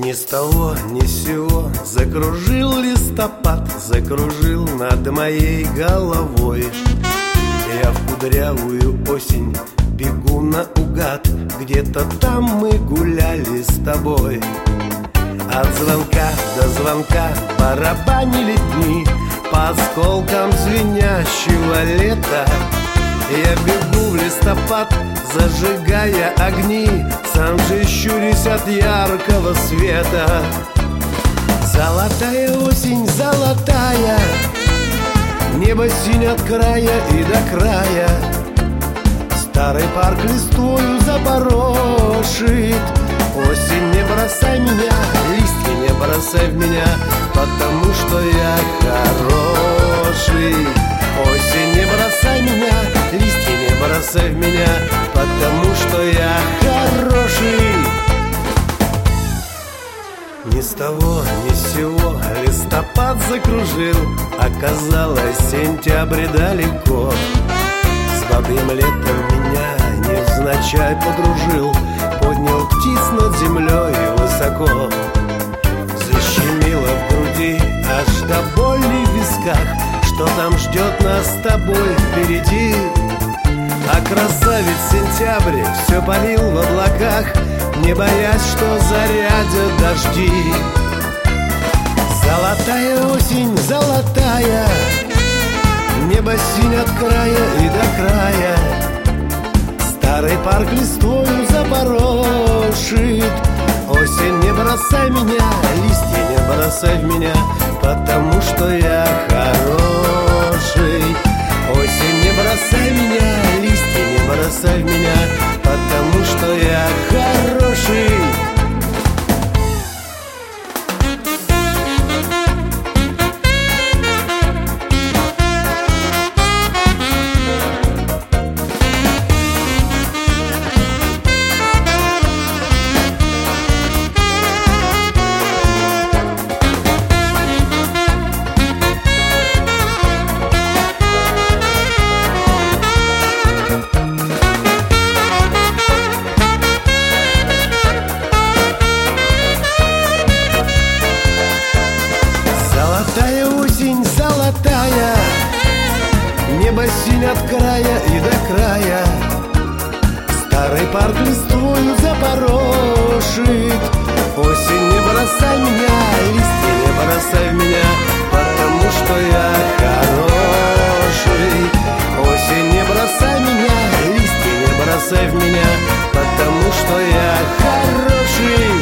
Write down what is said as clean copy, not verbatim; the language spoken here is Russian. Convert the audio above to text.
Ни с того, ни с сего закружил листопад, закружил над моей головой. Я в кудрявую осень бегу наугад, где-то там мы гуляли с тобой. От звонка до звонка барабанили дни по осколкам звенящего лета. Я бегу в листопад, зажигая огни, сам же щурюсь от яркого света. Золотая осень, золотая, небо синее от края и до края. Старый парк листвою запорошит. Осень, не бросай меня, листья не бросай в меня, потому что я хороший. Осень, не бросай меня, листья не бросай в меня, потому что я хороший. Ни с того, ни с сего листопад закружил, оказалось, сентябрь далеко. С молодым летом меня невзначай подружил, поднял птиц над землей высоко. Защемило в груди аж до боли в висках, что там ждет нас с тобой впереди. А красавец сентябрь все парил в облаках, не боясь, что зарядят дожди. Золотая осень, золотая, небо синее от края и до края. Старый парк листвою запорошит. Осень, не бросай меня, листья не бросай в меня, потому что я хороший. Осень, не бросай меня, листья не бросай в меня, потому что я хороший. Золотая осень, золотая, небо синее от края и до края. Старый парк листвою запорошит. Осень, не бросай меня, листья не бросай в меня, потому что я хороший. Осень, не бросай меня, листья не бросай в меня, потому что я хороший.